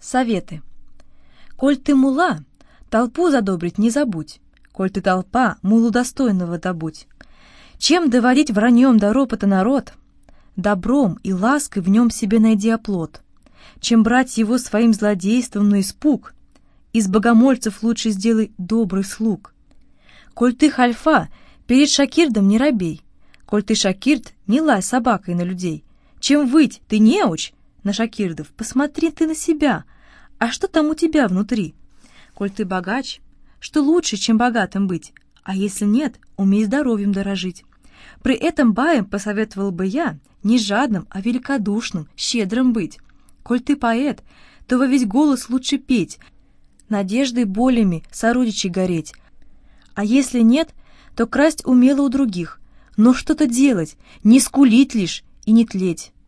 Советы. Коль ты мула, толпу задобрить не забудь. Коль ты толпа, мулу достойного добудь. Чем доводить враньем до ропота народ, добром и лаской в нем себе найди оплот. Чем брать его своим злодейством на испуг, из богомольцев лучше сделай добрый слуг. Коль ты хальфа, перед Шакирдом не робей. Коль ты Шакирд, не лай собакой на людей. Чем выть, ты неуч на Шакирдов, посмотри ты на себя. А что там у тебя внутри? Коль ты богач, что лучше, чем богатым быть? А если нет, умей здоровьем дорожить. При этом баем посоветовал бы я не жадным, а великодушным, щедрым быть. Коль ты поэт, то во весь голос лучше петь, надеждой болями сородичей гореть. А если нет, то красть умело у других, но что-то делать, не скулить лишь и не тлеть.